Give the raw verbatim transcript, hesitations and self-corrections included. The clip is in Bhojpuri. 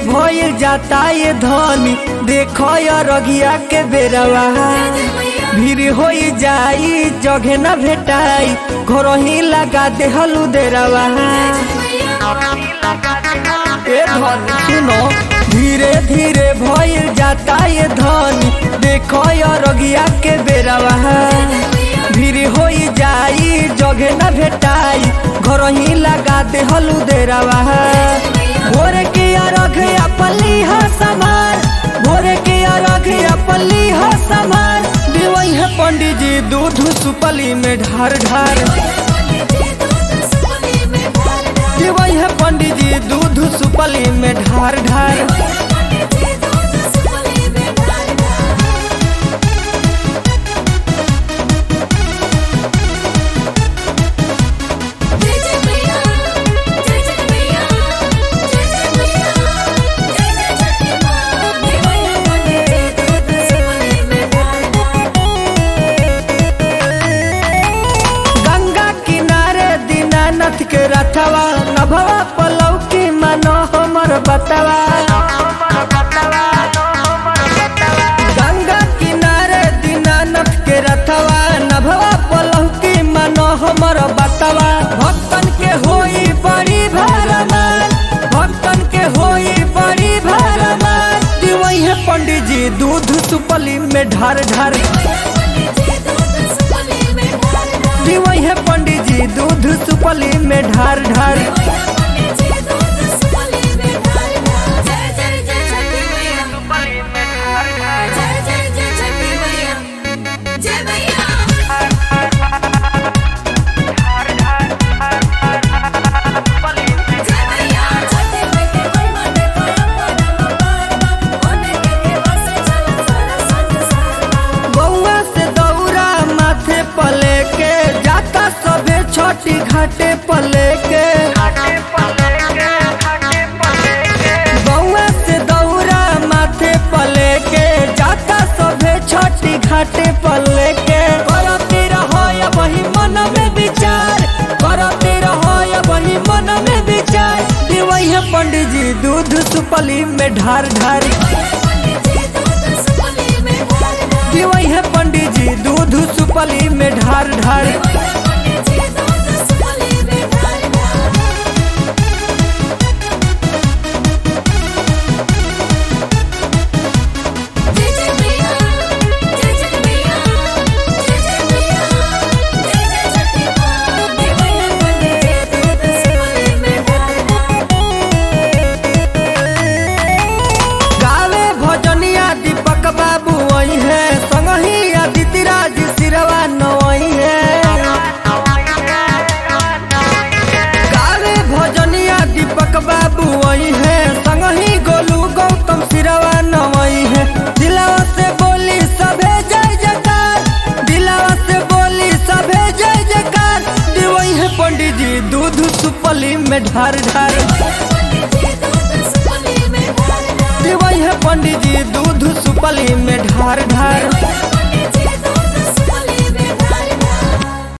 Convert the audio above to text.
भइल जाता ये धनी देखो या रगिया के बेरवा भीड़ हो जाई जगह न भेटाई घर ही लगा दे हलू देरवा। ए धनी सुनो धीरे धीरे भइल जाता ये धनी देखो या रगिया के बेरवा भीड़ हो जाई जगह न भेटाई घर ही लगा दे हलू देरवा। भोर के अरघ पल्ली हा समान भोर के अरघ पल्ली हा समान दिवई है पंडित जी दूध सुपली में ढार ढार दिवई है पंडित जी दूध सुपली में ढार ढार। के रथवा नभवा पलौ की मनो हमर बतवा गंगा किनारे दीनानाथ के रथवा नभवा पलौ की मनो हमर बतवा भक्तन के होई बड़ी भरमान भक्तन के होई बड़ी भरमान दिवई है पंडित जी दूध सुपली में ढार ढार दिवई है पंडित जी दूध सुपली में ढार ढार। छोटी घाटे पले के बउआ से दौरा माथे पले के जाता सभे छोटी घाटे पले के करते रहो या वही मन में विचार करते रहो या वही मन में विचार दिवई है पंडित जी दूध सुपली में ढार ढार दिवई है पंडित जी दूध सुपली में ढार ढार। बाबू वही है संगही आदित्य राज सिरवा नवई है गावे भजनिया दीपक बाबू वही है संगही गोलू गौतम सिरवा नवई है दिलावा से बोली सभे जय जयकार दिलावा से बोली सभे जय जयकार दिवई है पंडित जी दूध सुपली में ढार ढार दिवई है पंडित जी दूध सुपली में ढार ढार।